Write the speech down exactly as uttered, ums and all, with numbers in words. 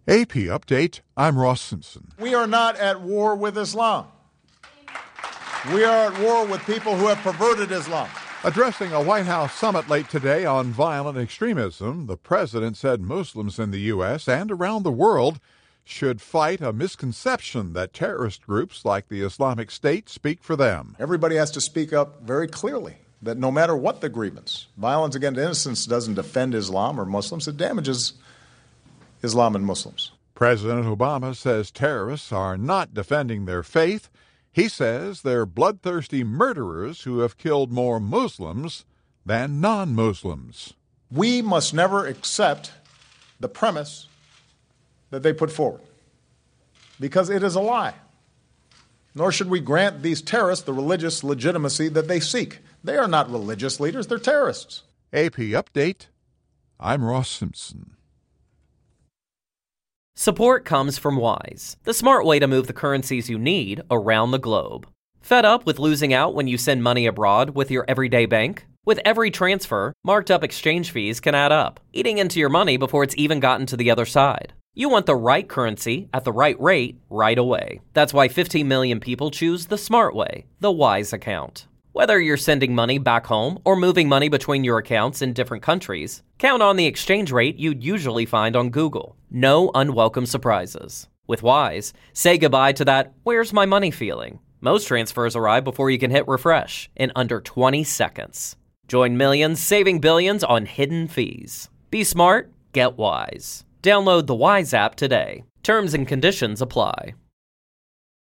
A P Update, I'm Ross Simpson. We are not at war with Islam. We are at war with people who have perverted Islam. Addressing a White House summit late today on violent extremism, the president said Muslims in the U S and around the world should fight a misconception that terrorist groups like the Islamic State speak for them. Everybody has to speak up very clearly that no matter what the grievance, violence against innocence doesn't defend Islam or Muslims, it damages Islam and Muslims. President Obama says terrorists are not defending their faith. He says they're bloodthirsty murderers who have killed more Muslims than non-Muslims. We must never accept the premise that they put forward, because it is a lie. Nor should we grant these terrorists the religious legitimacy that they seek. They are not religious leaders, they're terrorists. A P Update, I'm Ross Simpson. Support comes from Wise, the smart way to move the currencies you need around the globe. Fed up with losing out when you send money abroad with your everyday bank? With every transfer, marked up exchange fees can add up, eating into your money before it's even gotten to the other side. You want the right currency at the right rate right away. That's why fifteen million people choose the smart way, the Wise account. Whether you're sending money back home or moving money between your accounts in different countries, count on the exchange rate you'd usually find on Google. No unwelcome surprises. With Wise, say goodbye to that "where's my money" feeling. Most transfers arrive before you can hit refresh in under twenty seconds. Join millions saving billions on hidden fees. Be smart, get Wise. Download the Wise app today. Terms and conditions apply.